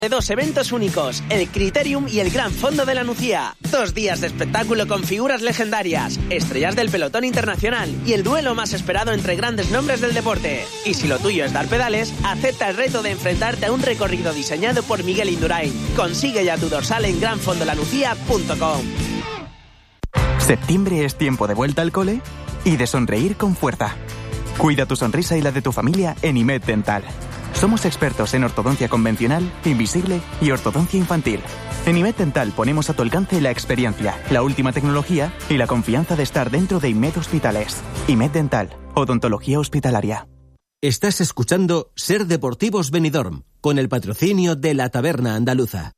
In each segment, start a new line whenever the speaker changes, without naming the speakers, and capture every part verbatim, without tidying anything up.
De dos eventos únicos, el Criterium y el Gran Fondo de la Nucía. Dos días de espectáculo con figuras legendarias, estrellas del pelotón internacional y el duelo más esperado entre grandes nombres del deporte. Y si lo tuyo es dar pedales, acepta el reto de enfrentarte a un recorrido diseñado por Miguel Indurain. Consigue ya tu dorsal en gran fondo la nucía punto com.
Septiembre es tiempo de vuelta al cole y de sonreír con fuerza. Cuida tu sonrisa y la de tu familia en Imed Dental. Somos expertos en ortodoncia convencional, invisible y ortodoncia infantil. En Imed Dental ponemos a tu alcance la experiencia, la última tecnología y la confianza de estar dentro de Imed Hospitales. Imed Dental, odontología hospitalaria.
Estás escuchando Ser Deportivos Benidorm, con el patrocinio de la Taberna Andaluza.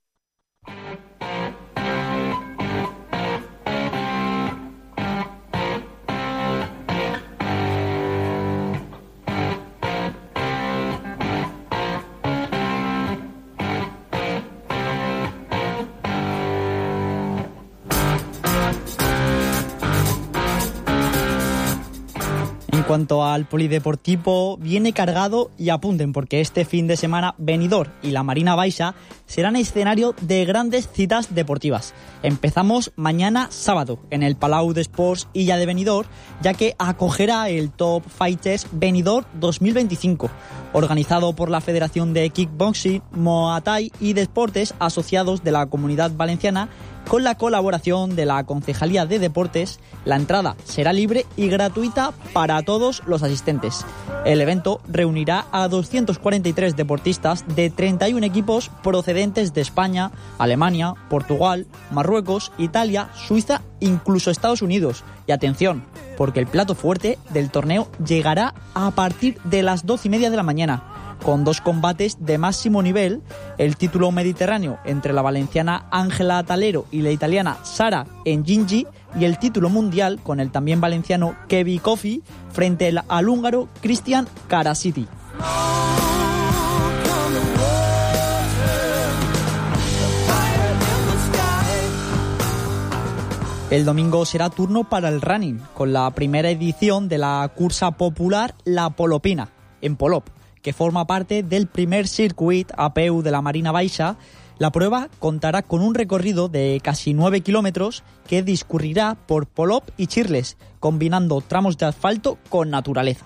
En cuanto al polideportivo, viene cargado y apunten porque este fin de semana Benidorm y la Marina Baixa serán escenario de grandes citas deportivas. Empezamos mañana sábado en el Palau d'Esports Illa de Benidorm, ya que acogerá el Top Fighters Benidorm dos mil veinticinco, organizado por la Federación de Kickboxing, Muay Thai y Deportes Asociados de la Comunidad Valenciana, con la colaboración de la Concejalía de Deportes. La entrada será libre y gratuita para todos los asistentes. El evento reunirá a doscientos cuarenta y tres deportistas de treinta y un equipos procedentes de España, Alemania, Portugal, Marruecos, Italia, Suiza, incluso Estados Unidos. Y atención, porque el plato fuerte del torneo llegará a partir de las doce y media de la mañana, con dos combates de máximo nivel: el título mediterráneo entre la valenciana Ángela Talero y la italiana Sara Ngingi, y el título mundial con el también valenciano Kevin Kofi frente al húngaro Cristian Karasiti. El domingo será turno para el running, con la primera edición de la cursa popular La Polopina, en Polop, que forma parte del primer circuit A P U de la Marina Baixa. La prueba contará con un recorrido de casi nueve kilómetros que discurrirá por Polop y Chirles, combinando tramos de asfalto con naturaleza.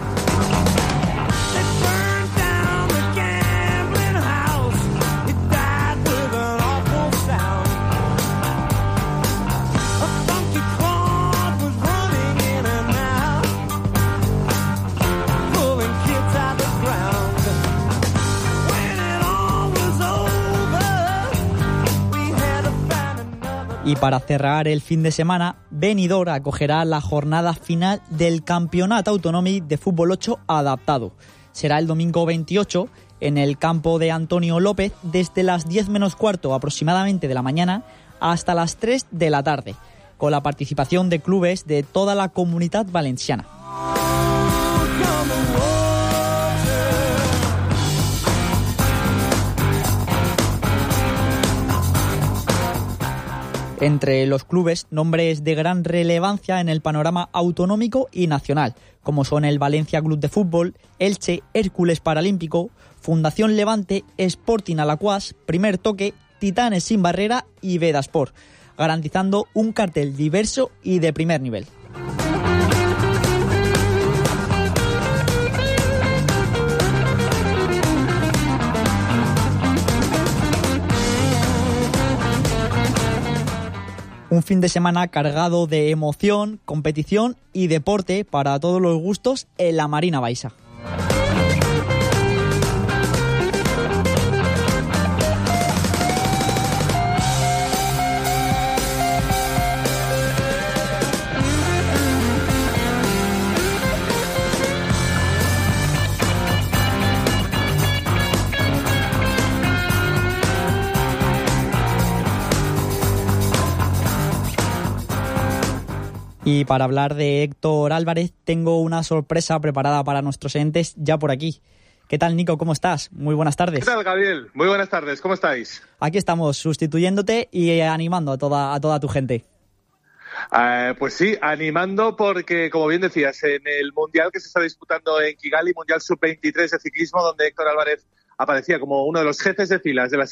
Y para cerrar el fin de semana, Benidorm acogerá la jornada final del Campeonato Autonómico de Fútbol ocho adaptado. Será el domingo veintiocho en el campo de Antonio López desde las diez menos cuarto aproximadamente de la mañana hasta las tres de la tarde, con la participación de clubes de toda la Comunidad Valenciana. Entre los clubes, nombres de gran relevancia en el panorama autonómico y nacional, como son el Valencia Club de Fútbol, Elche, Hércules Paralímpico, Fundación Levante, Sporting Alacuás, Primer Toque, Titanes Sin Barrera y Vedasport, garantizando un cartel diverso y de primer nivel. Un fin de semana cargado de emoción, competición y deporte para todos los gustos en la Marina Baixa. Y para hablar de Héctor Álvarez, tengo una sorpresa preparada para nuestros entes ya por aquí. ¿Qué tal, Nico? ¿Cómo estás? Muy buenas tardes.
¿Qué tal, Gabriel? Muy buenas tardes. ¿Cómo estáis?
Aquí estamos, sustituyéndote y animando a toda, a toda tu gente.
Uh, pues sí, animando porque, como bien decías, en el Mundial que se está disputando en Kigali, Mundial sub veintitrés de ciclismo, donde Héctor Álvarez aparecía como uno de los jefes de filas de la